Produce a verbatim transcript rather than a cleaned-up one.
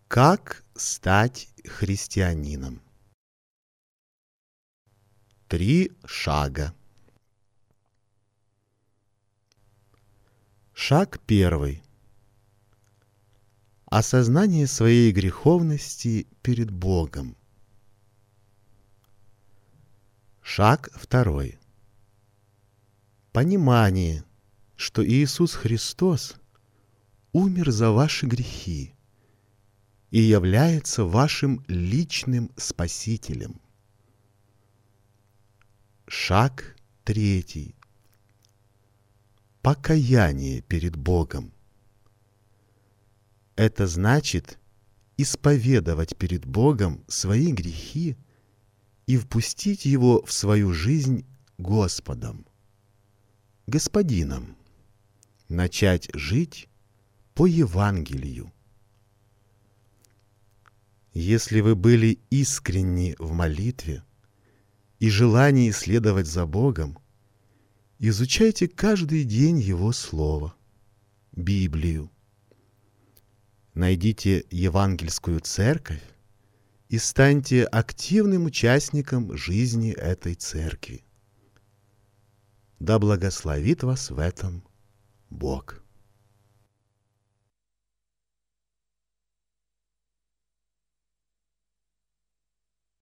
Как стать христианином? Три шага. Шаг первый. Осознание своей греховности перед Богом. Шаг второй. Понимание, что Иисус Христос умер за ваши грехи и является вашим личным Спасителем. Шаг третий. Покаяние перед Богом. Это значит исповедовать перед Богом свои грехи и впустить Его в свою жизнь Господом, Господином, начать жить по Евангелию. Если вы были искренни в молитве и желании следовать за Богом, изучайте каждый день Его Слово, Библию. Найдите евангельскую церковь и станьте активным участником жизни этой церкви. Да благословит вас в этом Бог.